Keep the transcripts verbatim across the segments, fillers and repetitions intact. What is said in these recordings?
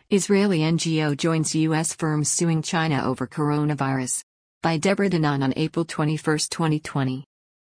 Israeli N G O joins U S firms suing China over coronavirus. By Deborah Danon on April twenty-first, twenty twenty.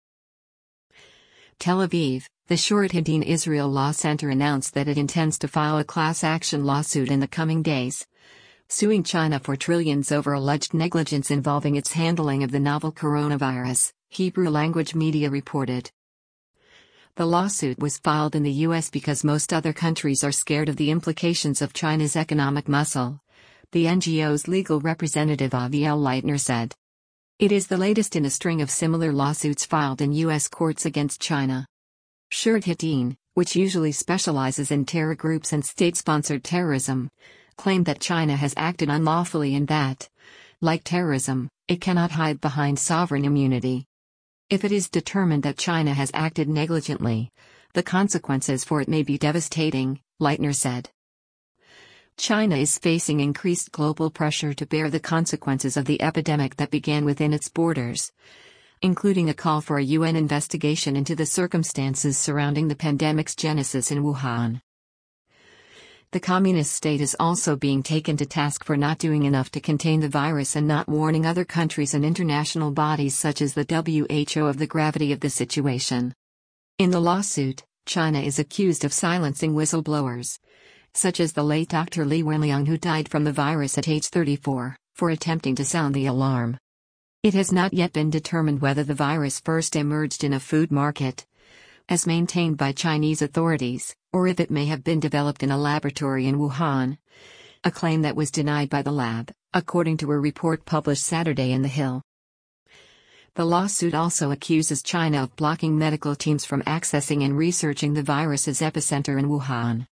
Tel Aviv, the Shorat Hadin Israel Law Center announced that it intends to file a class action lawsuit in the coming days, suing China for trillions over alleged negligence involving its handling of the novel coronavirus, Hebrew language media reported. The lawsuit was filed in the U S because most other countries are scared of the implications of China's economic muscle, the N G O's legal representative Aviel Leitner said. It is the latest in a string of similar lawsuits filed in U S courts against China. Shorat Hadin, which usually specializes in terror groups and state-sponsored terrorism, claimed that China has acted unlawfully and that, like terrorism, it cannot hide behind sovereign immunity. If it is determined that China has acted negligently, the consequences for it may be devastating, Leitner said. China is facing increased global pressure to bear the consequences of the epidemic that began within its borders, including a call for a U N investigation into the circumstances surrounding the pandemic's genesis in Wuhan. The communist state is also being taken to task for not doing enough to contain the virus and not warning other countries and international bodies such as the W H O of the gravity of the situation. In the lawsuit, China is accused of silencing whistleblowers, such as the late Doctor Li Wenliang, who died from the virus at age thirty-four, for attempting to sound the alarm. It has not yet been determined whether the virus first emerged in a food market, as maintained by Chinese authorities, or if it may have been developed in a laboratory in Wuhan, a claim that was denied by the lab, according to a report published Saturday in The Hill. The lawsuit also accuses China of blocking medical teams from accessing and researching the virus's epicenter in Wuhan.